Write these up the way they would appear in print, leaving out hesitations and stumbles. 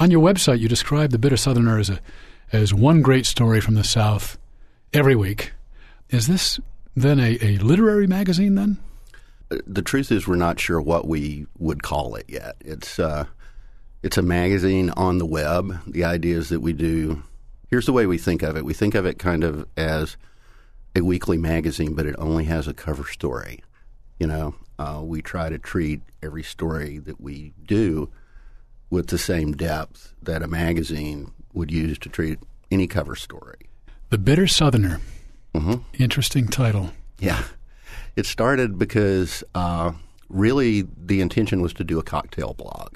On your website, you describe The Bitter Southerner as one great story from the South every week. Is this then a literary magazine then? The truth is we're not sure what we would call it yet. It's a magazine on the web. The idea is that here's the way we think of it. We think of it kind of as a weekly magazine, but it only has a cover story. We try to treat every story that we do with the same depth that a magazine would use to treat any cover story. The Bitter Southerner. Mm-hmm. Interesting title. Yeah. It started because really the intention was to do a cocktail blog.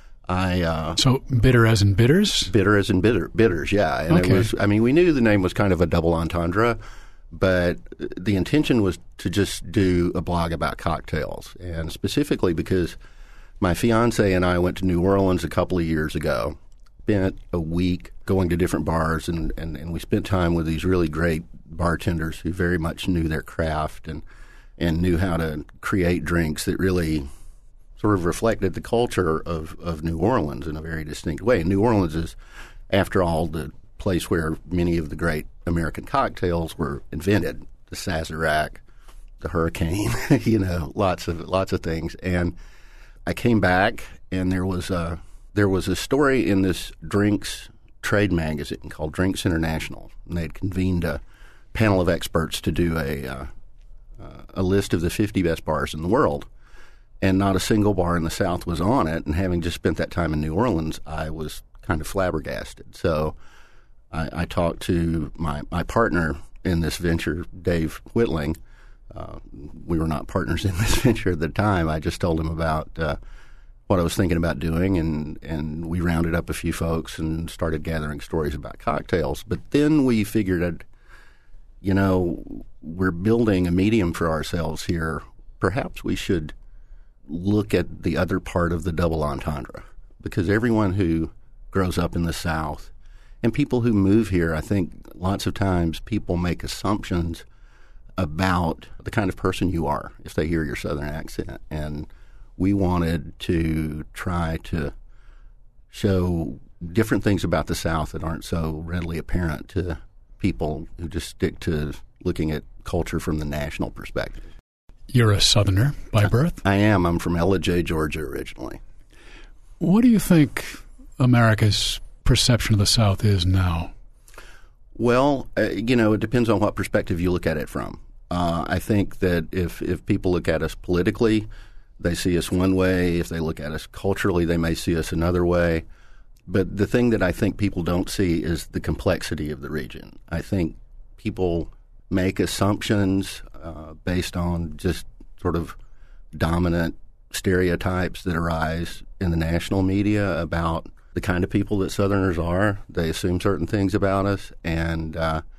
So bitter as in bitters? Bitter as in bitters, yeah. And okay. We knew the name was kind of a double entendre, but the intention was to just do a blog about cocktails, and specifically because my fiance and I went to New Orleans a couple of years ago, spent a week going to different bars, and we spent time with these really great bartenders who very much knew their craft and knew how to create drinks that really sort of reflected the culture of New Orleans in a very distinct way. And New Orleans is, after all, the place where many of the great American cocktails were invented. The Sazerac, the Hurricane, lots of things. And I came back, and there was a story in this drinks trade magazine called Drinks International, and they'd convened a panel of experts to do a list of the 50 best bars in the world, and not a single bar in the South was on it. And having just spent that time in New Orleans, I was kind of flabbergasted. So I talked to my partner in this venture, Dave Whitling. We were not partners in this venture at the time. I just told him about what I was thinking about doing, and we rounded up a few folks and started gathering stories about cocktails. But then we figured, we're building a medium for ourselves here. Perhaps we should look at the other part of the double entendre, because everyone who grows up in the South and people who move here, I think lots of times people make assumptions about the kind of person you are if they hear your Southern accent. And we wanted to try to show different things about the South that aren't so readily apparent to people who just stick to looking at culture from the national perspective. You're a Southerner by birth? I am. I'm from Ellijay, Georgia originally. What do you think America's perception of the South is now? Well, it depends on what perspective you look at it from. I think that if people look at us politically, they see us one way. If they look at us culturally, they may see us another way. But the thing that I think people don't see is the complexity of the region. I think people make assumptions based on just sort of dominant stereotypes that arise in the national media about the kind of people that Southerners are. They assume certain things about us, and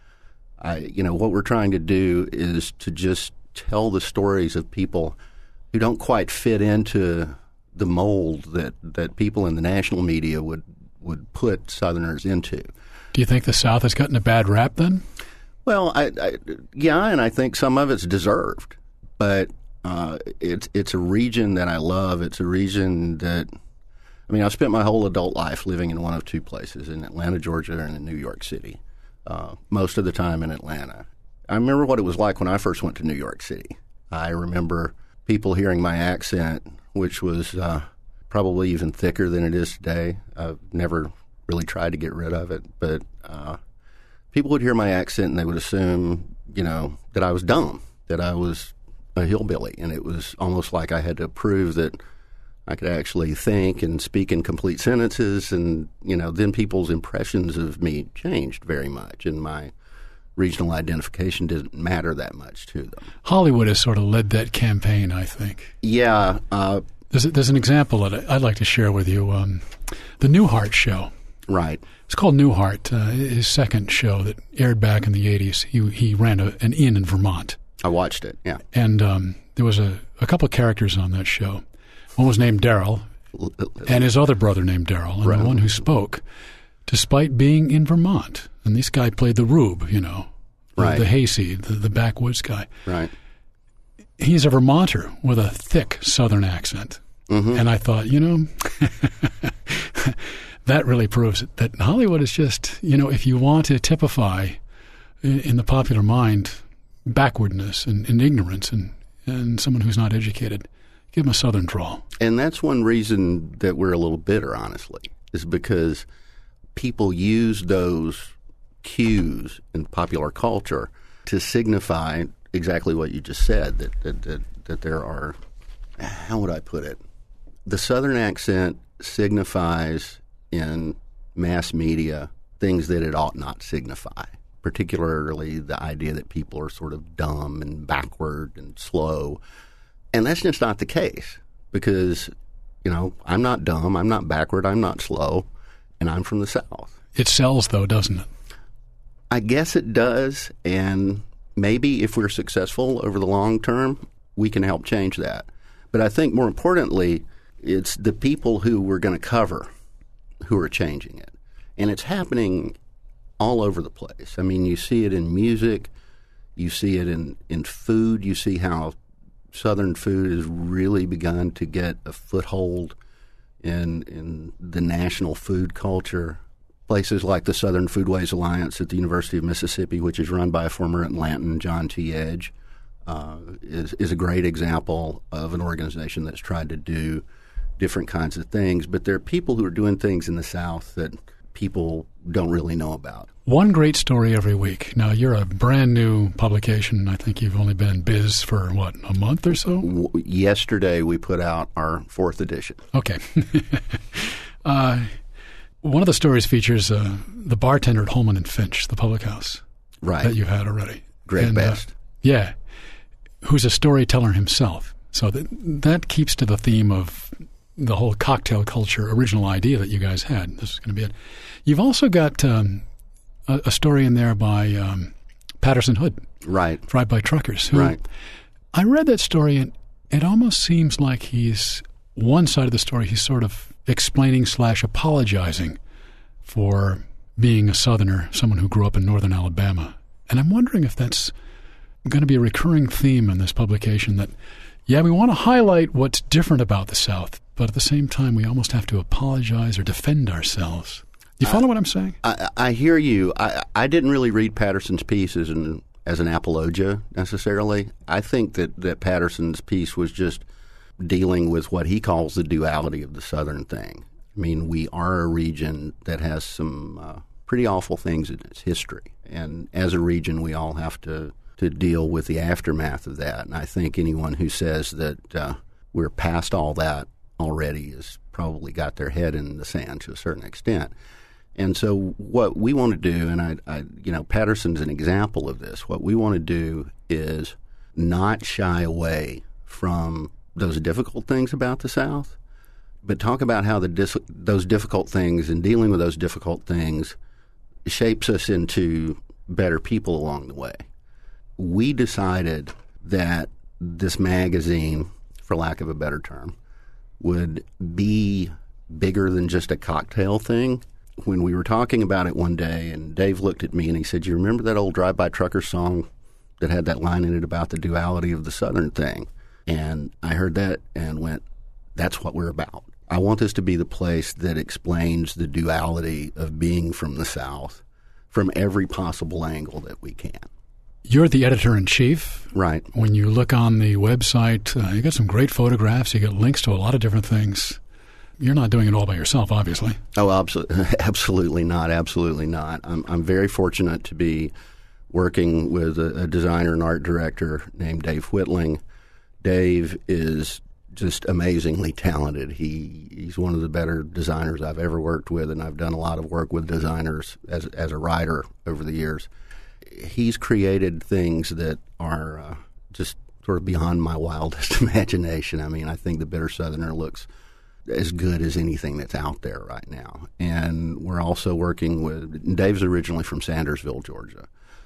what we're trying to do is to just tell the stories of people who don't quite fit into the mold that people in the national media would put Southerners into. Do you think the South has gotten a bad rap then? Well, yeah, and I think some of it's deserved, but it's a region that I love. It's a region that, I've spent my whole adult life living in one of two places, in Atlanta, Georgia, and in New York City, most of the time in Atlanta. I remember what it was like when I first went to New York City. I remember people hearing my accent, which was probably even thicker than it is today. I've never really tried to get rid of it, but people would hear my accent and they would assume, that I was dumb, that I was a hillbilly, and it was almost like I had to prove that I could actually think and speak in complete sentences, and, then people's impressions of me changed very much, and my regional identification didn't matter that much to them. Hollywood has sort of led that campaign, I think. Yeah. There's an example that I'd like to share with you. The Newhart Show. Right. It's called Newhart, his second show that aired back in the 80s. He ran an inn in Vermont. I watched it, yeah. And there was a couple of characters on that show. One was named Daryl, and his other brother named Daryl, and right. The one who spoke, despite being in Vermont. And this guy played the rube, right. The hayseed, the backwoods guy. Right. He's a Vermonter with a thick Southern accent. Mm-hmm. And I thought, that really proves it, that Hollywood is just, if you want to typify in the popular mind backwardness and ignorance and someone who's not educated, give them a Southern drawl. And that's one reason that we're a little bitter, honestly, is because people use those cues in popular culture to signify exactly what you just said, that there are, how would I put it? The Southern accent signifies in mass media things that it ought not signify, particularly the idea that people are sort of dumb and backward and slow. And that's just not the case because, I'm not dumb, I'm not backward, I'm not slow, and I'm from the South. It sells, though, doesn't it? I guess it does, and maybe if we're successful over the long term, we can help change that. But I think more importantly, it's the people who we're going to cover who are changing it. And it's happening all over the place. I mean, you see it in music, you see it in food, you see how Southern food has really begun to get a foothold in the national food culture. Places like the Southern Foodways Alliance at the University of Mississippi, which is run by a former Atlantan, John T. Edge, is a great example of an organization that's tried to do different kinds of things. But there are people who are doing things in the South that people don't really know about. One great story every week. Now, you're a brand new publication. I think you've only been in biz for, a month or so? Yesterday, we put out our 4th edition. Okay. One of the stories features the bartender at Holman and Finch, the public house, right, that you've had already. Greg Best. Yeah, who's a storyteller himself. So that keeps to the theme of the whole cocktail culture original idea that you guys had. This is going to be it. You've also got a story in there by Patterson Hood. Right. Drive By Truckers. Right. I read that story, and it almost seems like he's one side of the story, he's sort of explaining / apologizing for being a Southerner, someone who grew up in northern Alabama. And I'm wondering if that's going to be a recurring theme in this publication, that, we want to highlight what's different about the South, but at the same time, we almost have to apologize or defend ourselves. Do you follow what I'm saying? I hear you. I didn't really read Patterson's piece as an apologia necessarily. I think that Patterson's piece was just dealing with what he calls the duality of the Southern thing. I mean, we are a region that has some pretty awful things in its history. And as a region, we all have to deal with the aftermath of that. And I think anyone who says that we're past all that already has probably got their head in the sand to a certain extent. And so what we want to do, and Patterson's an example of this, what we want to do is not shy away from those difficult things about the South, but talk about how those difficult things and dealing with those difficult things shapes us into better people along the way. We decided that this magazine, for lack of a better term, would be bigger than just a cocktail thing. When we were talking about it one day, and Dave looked at me and he said, "You remember that old Drive By Trucker song that had that line in it about the duality of the Southern thing?" And I heard that and went, that's what we're about. I want this to be the place that explains the duality of being from the South from every possible angle that we can. You're the editor-in-chief. Right. When you look on the website, you got some great photographs. You get links to a lot of different things. You're not doing it all by yourself, obviously. Oh, absolutely not. Absolutely not. I'm very fortunate to be working with a designer and art director named Dave Whitling. Dave is just amazingly talented. He's one of the better designers I've ever worked with, and I've done a lot of work with designers as a writer over the years. He's created things that are just sort of beyond my wildest imagination. I mean, I think the Bitter Southerner looks as good as anything that's out there right now. And we're also working with – Dave's originally from Sandersville, Georgia.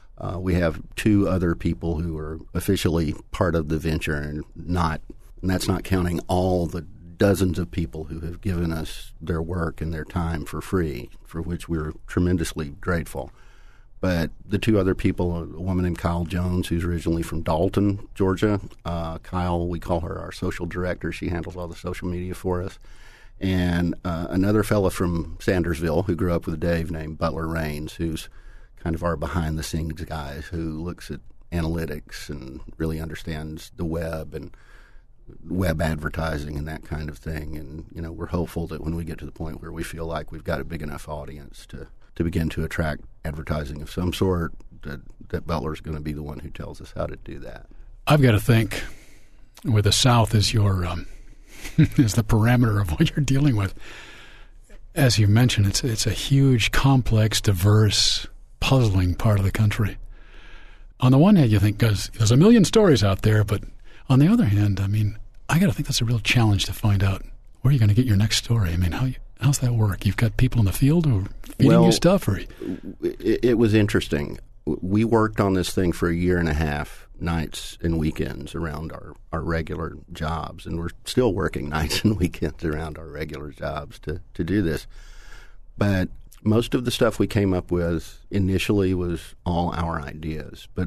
We have 2 other people who are officially part of the venture, and that's not counting all the dozens of people who have given us their work and their time for free, for which we're tremendously grateful. But the 2 other people, a woman named Kyle Jones, who's originally from Dalton, Georgia. Kyle, we call her our social director. She handles all the social media for us. and another fellow from Sandersville who grew up with Dave named Butler Rains, who's kind of our behind-the-scenes guy who looks at analytics and really understands the web and web advertising and that kind of thing. And, we're hopeful that when we get to the point where we feel like we've got a big enough audience to begin to attract advertising of some sort, that Butler's going to be the one who tells us how to do that. I've got to think where the South is your is the parameter of what you're dealing with. As you mentioned, it's a huge, complex, diverse, puzzling part of the country. On the one hand, you think, because there's a million stories out there, but on the other hand, I got to think that's a real challenge to find out where you're going to get your next story. How's that work? You've got people in the field who are feeding you stuff? Or it was interesting. We worked on this thing for a year and a half, nights and weekends around our regular jobs, and we're still working nights and weekends around our regular jobs to do this. But most of the stuff we came up with initially was all our ideas. But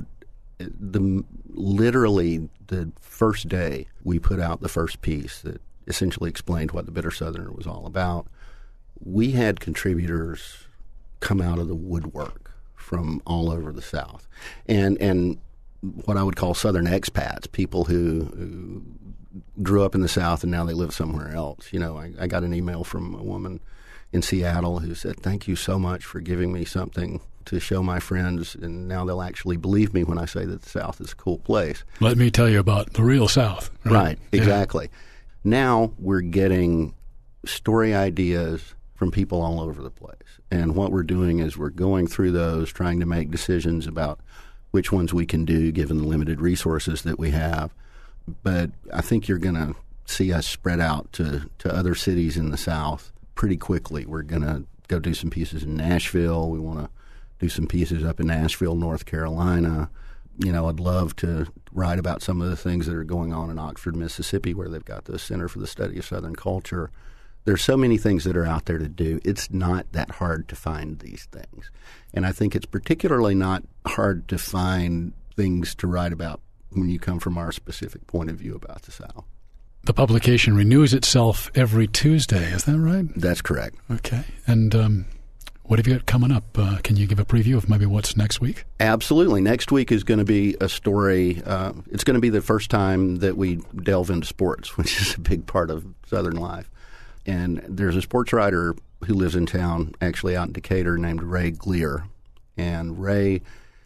literally the first day we put out the first piece that essentially explained what the Bitter Southerner was all about, we had contributors come out of the woodwork from all over the South. And what I would call Southern expats, people who grew up in the South and now they live somewhere else. I got an email from a woman in Seattle who said, "Thank you so much for giving me something to show my friends, and now they'll actually believe me when I say that the South is a cool place." Let me tell you about the real South. Right, exactly. Yeah. Now we're getting story ideas from people all over the place. And what we're doing is we're going through those, trying to make decisions about which ones we can do given the limited resources that we have. But I think you're going to see us spread out to other cities in the South pretty quickly. We're going to go do some pieces in Nashville. We want to do some pieces up in Asheville, North Carolina. I'd love to write about some of the things that are going on in Oxford, Mississippi, where they've got the Center for the Study of Southern Culture. There's so many things that are out there to do. It's not that hard to find these things. And I think it's particularly not hard to find things to write about when you come from our specific point of view about the South. The publication renews itself every Tuesday. Is that right? That's correct. Okay. And what have you got coming up? Can you give a preview of maybe what's next week? Absolutely. Next week is going to be a story. It's going to be the first time that we delve into sports, which is a big part of Southern life. And there's a sports writer who lives in town, actually out in Decatur, named Ray Gleer. And Ray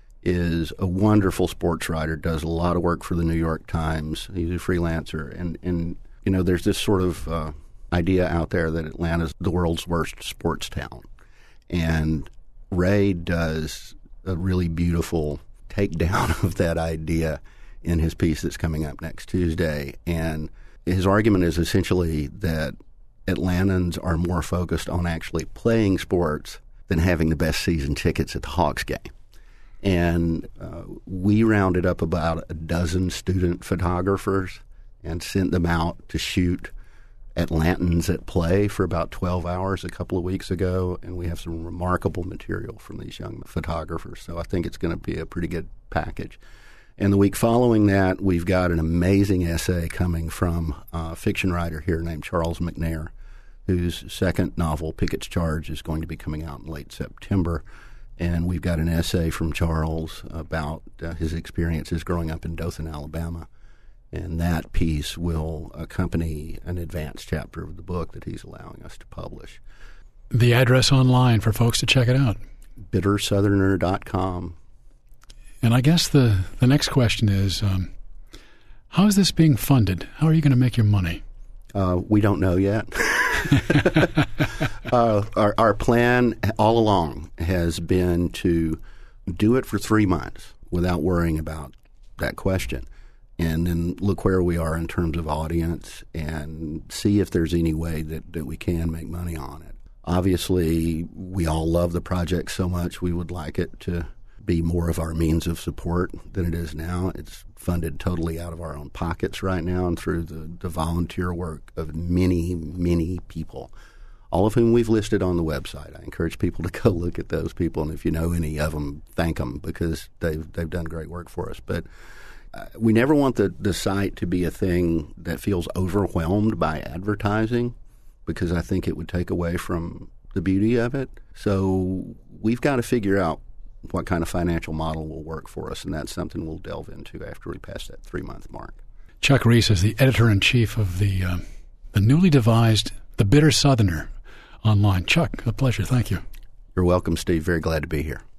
is a wonderful sports writer, does a lot of work for the New York Times. He's a freelancer. And there's this sort of idea out there that Atlanta's the world's worst sports town. And Ray does a really beautiful takedown of that idea in his piece that's coming up next Tuesday. And his argument is essentially that Atlantans are more focused on actually playing sports than having the best season tickets at the Hawks game. And we rounded up about a dozen student photographers and sent them out to shoot Atlantans at play for about 12 hours a couple of weeks ago, and we have some remarkable material from these young photographers. So I think it's going to be a pretty good package. And the week following that, we've got an amazing essay coming from a fiction writer here named Charles McNair, whose second novel, Pickett's Charge, is going to be coming out in late September. And we've got an essay from Charles about his experiences growing up in Dothan, Alabama. And that piece will accompany an advanced chapter of the book that he's allowing us to publish. The address online for folks to check it out. BitterSoutherner.com. And I guess the next question is, how is this being funded? How are you going to make your money? We don't know yet. Our plan all along has been to do it for 3 months without worrying about that question, and then look where we are in terms of audience and see if there's any way that we can make money on it. Obviously, we all love the project so much we would like it to be more of our means of support than it is now. It's funded totally out of our own pockets right now and through the volunteer work of many, many people, all of whom we've listed on the website. I encourage people to go look at those people, and if you know any of them, thank them because they've done great work for us. But we never want the site to be a thing that feels overwhelmed by advertising, because I think it would take away from the beauty of it. So we've got to figure out what kind of financial model will work for us, and that's something we'll delve into after we pass that 3-month mark. Chuck Reese is the editor-in-chief of the newly devised The Bitter Southerner online. Chuck, a pleasure. Thank you. You're welcome, Steve. Very glad to be here.